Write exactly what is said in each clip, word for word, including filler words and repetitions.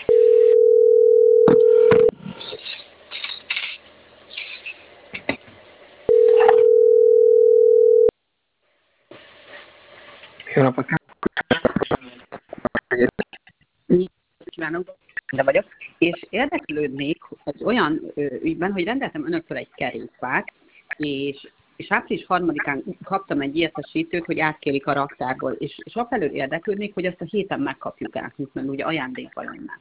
Jó napot kívánok! De vagyok, és érdeklődnék egy olyan ügyben, hogy rendeltem önöktől egy kerékpárt, és, és április harmadikán kaptam egy értesítőt, hogy átkérik a raktárból, és, és afelől érdeklődnék, hogy ezt a héten megkapjuk-e, hiszen ugye ajándékban lenne.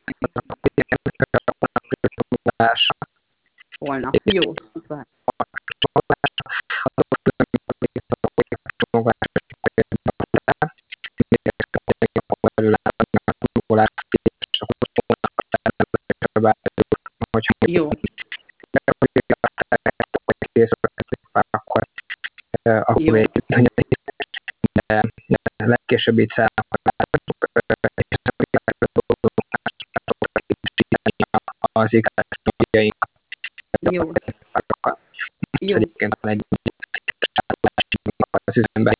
Holnap. Jó, szuper. Jó. Akkor, akkor egy, de legkésőbb itt az igazságjaink. Jó. Jó. Egyébként van egy az üzemben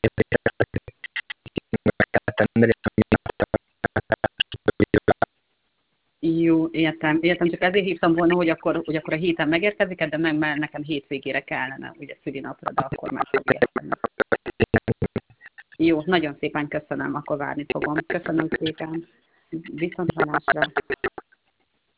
Jó, értem, értem, csak ezért hívtam volna, hogy akkor, hogy akkor a héten megérkezik, de meg már nekem hétvégére kellene, ugye szülinapra, de akkor meg fog érkezni. Jó, nagyon szépen köszönöm, akkor várni fogom. Köszönöm szépen. Viszont hallásra.